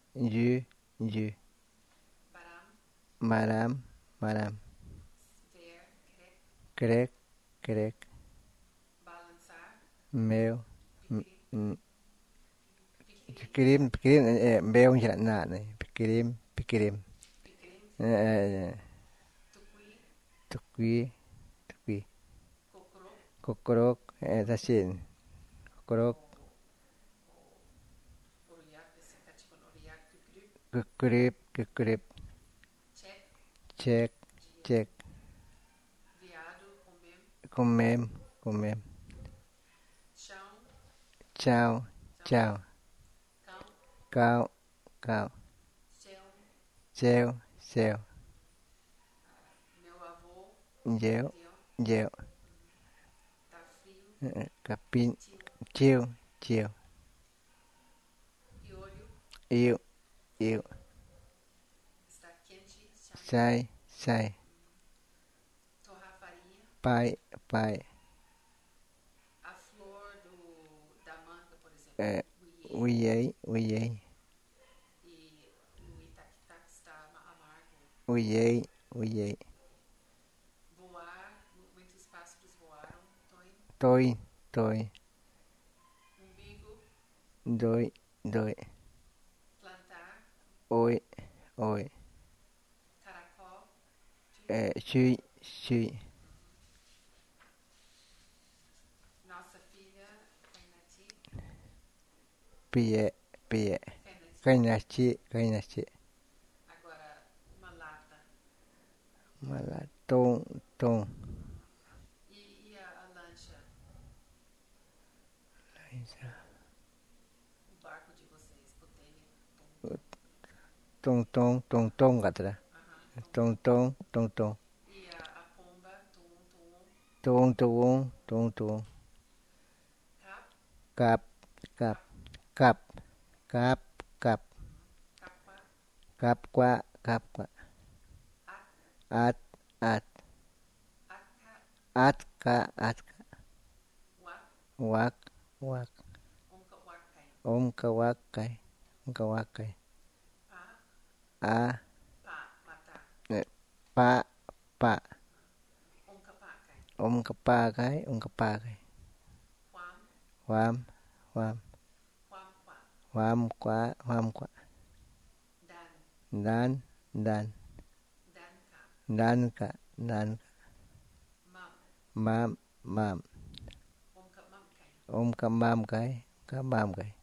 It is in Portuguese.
Dư, dư. Maram, maram. Crec, crec. Meu. Pikirim, pikirim, meu như là nạ này. Pikirim, pikirim. Tukui, tukui. Kokorok, tasin. Kokorok. Kukurip, kukurip. Check, check. Comem, comem. Chào, chào. Cao, cao. Treo, treo. Déo, déo. Capim, chiêu, chiêu. Yêu, yêu. Sai, sai. Pai, pai. Uiei, uiei. Uiei, uiei. Tôi, tôi. Doi, doi. Oi, oi. Chui, chui. Pie, pie. Cainachi, cainachi. Malatom, tom. Tom, tom, tom, tom, gata. Tom, tom, tom, tom. Tom, tom, tom, tom. Cap, cap, cap, cap, cap. Cap qua, cap qua. At, at. Atka, atka. Wak, wak. Kawakai, kawakai. A. Pa, pa. Kapakai, kapakai. Wam, wam. Wam qua, wam qua. Dan, dan. Dan ka, dan ka. Mam, mam. Ka mam kai, ka mam kai.